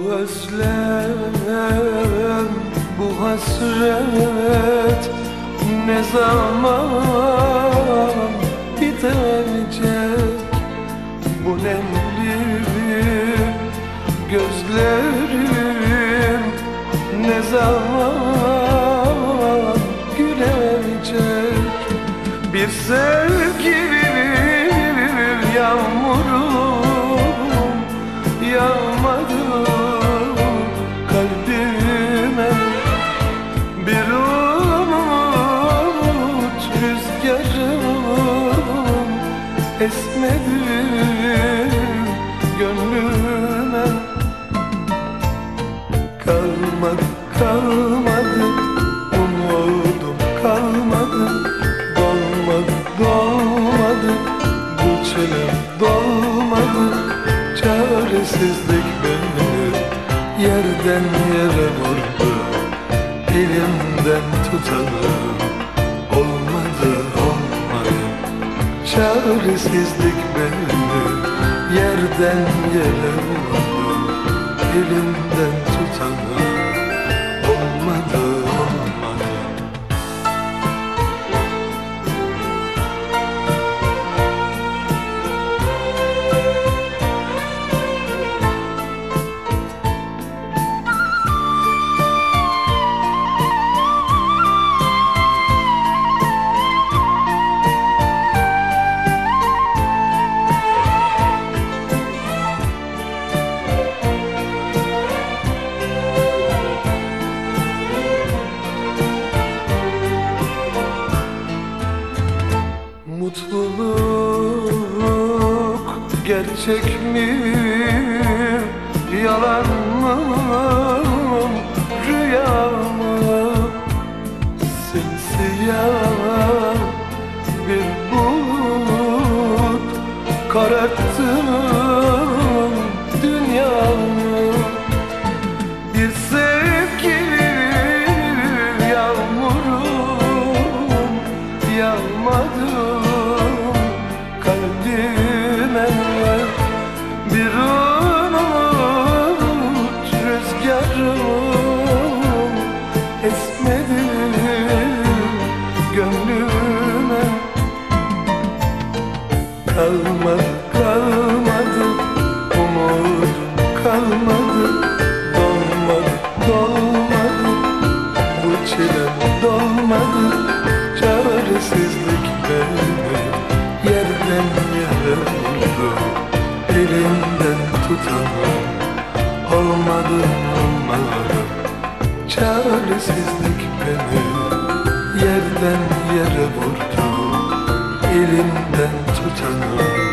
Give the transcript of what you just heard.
özlem, bu hasret ne zaman bitecek? Bu nemli gözlerim ne zaman gülecek? Bir sevgilim yağmurum yağmadı kalbime, bir umut rüzgarım esmedi gönlüme. Kalmadı umudum kalmadı, dolmadı bu çilem dolmadı. Çaresizlik beni yerden yere vurdu, elimden tutalım olmadı. Çaresizlik beni yerden yere vurdu, elimden tutalım olmadı. Mutluluk gerçek mi, yalan mı, rüya mı? Simsiyah bir bulut kararttı dünyamı. Bir sevgi yağmurum yağmadı kalbime, bir umut rüzgarım esmedi gönlüme. Kalmadı umudum kalmadı, dolmadı bu çilem dolmadı. Çaresizlik beni yerden yere vurdu, elimden tutamam olmadı. Çaresizlik beni yerden yere vurdu, elimden tutamam